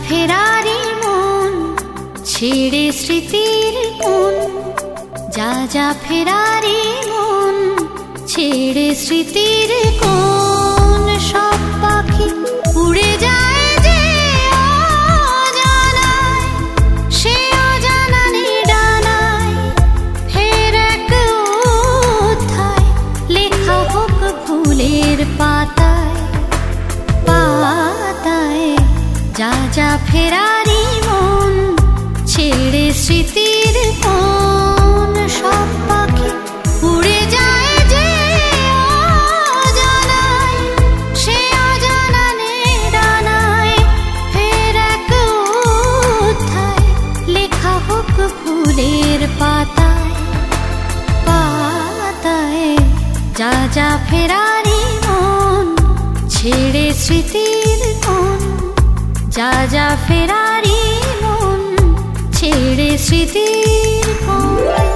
ফেরারি মন ছেড়ে স্মৃতির কোন, যা যা ফেরারি মন ছেড়ে স্মৃতির কোন। সব পাখি উড়ে যায় যে অজানায়, সে অজানানে ডানায় ফের এক অধ্যায় লেখা হোক ভুলের পাতায় পাতায়। যা যা ফেরারি মন ছেড়ে স্মৃতির কোন। সব পাখি উড়ে যায় যে অজানায়, সে অজানানে ডানায় ফের এক অধ্যায় লেখা হোক ফুলের পাতায় পাতায়। যা যা ফেরারি মন ছেড়ে স্মৃতির কোন, যা যা ফেরারি মন ছেড়ে স্মৃতির কোন।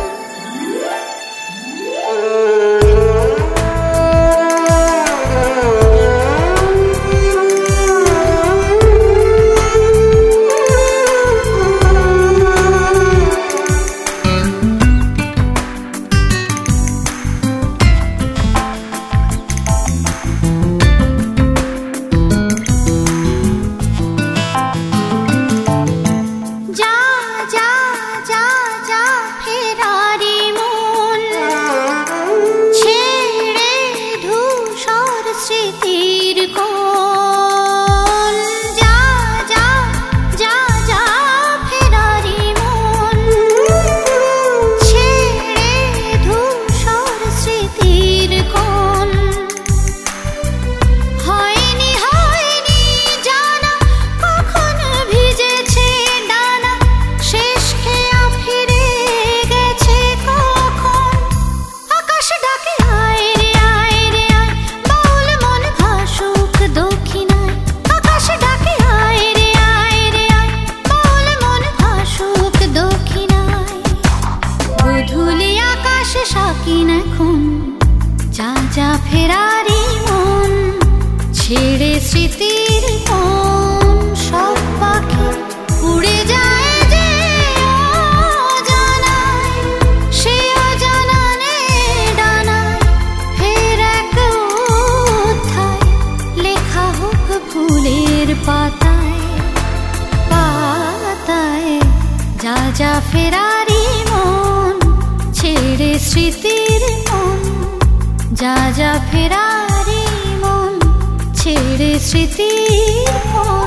যা যা ফেরারি মন ছেড়ে স্মৃতির কোন। সব পাখি উড়ে যায় যে অজানায়, সে অজানানে ডানায় ফের এক অধ্যায় লেখা হোক ফুলের পাতায় পাতায়। যা যা ফেরারি মন ছেড়ে স্মৃতির কোন, যা যা ফেরারি মন ছেড়ে স্মৃতির কোন।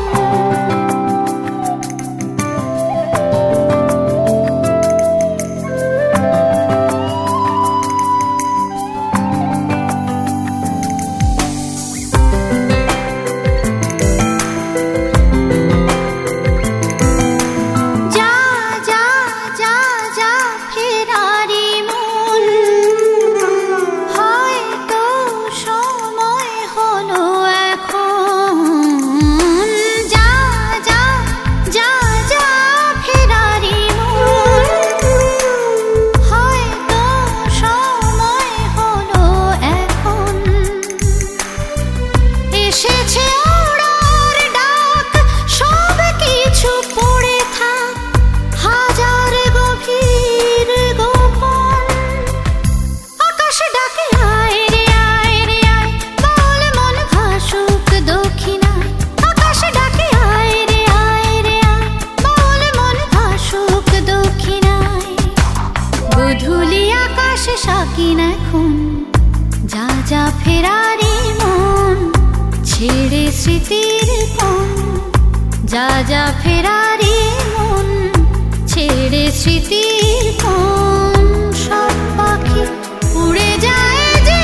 যা যা ফেরারি মন ছেড়ে স্মৃতির কোন, যা যা ফেরারি মন ছেড়ে স্মৃতির কোন। সব পাখি উড়ে যায় যে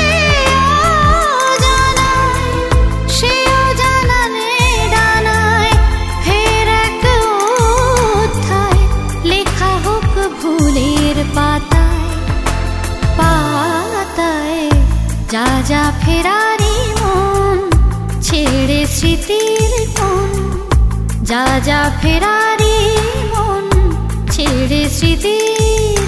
অজানায়, সে অজানানে ডানায় ফের এক অধ্যায় লেখা হোক ভুলের পাতায় পাতায়। যা যা ফেরারি মন ছেড়ে স্মৃতির কোন, যা যা ফেরারি মন ছেড়ে স্মৃতির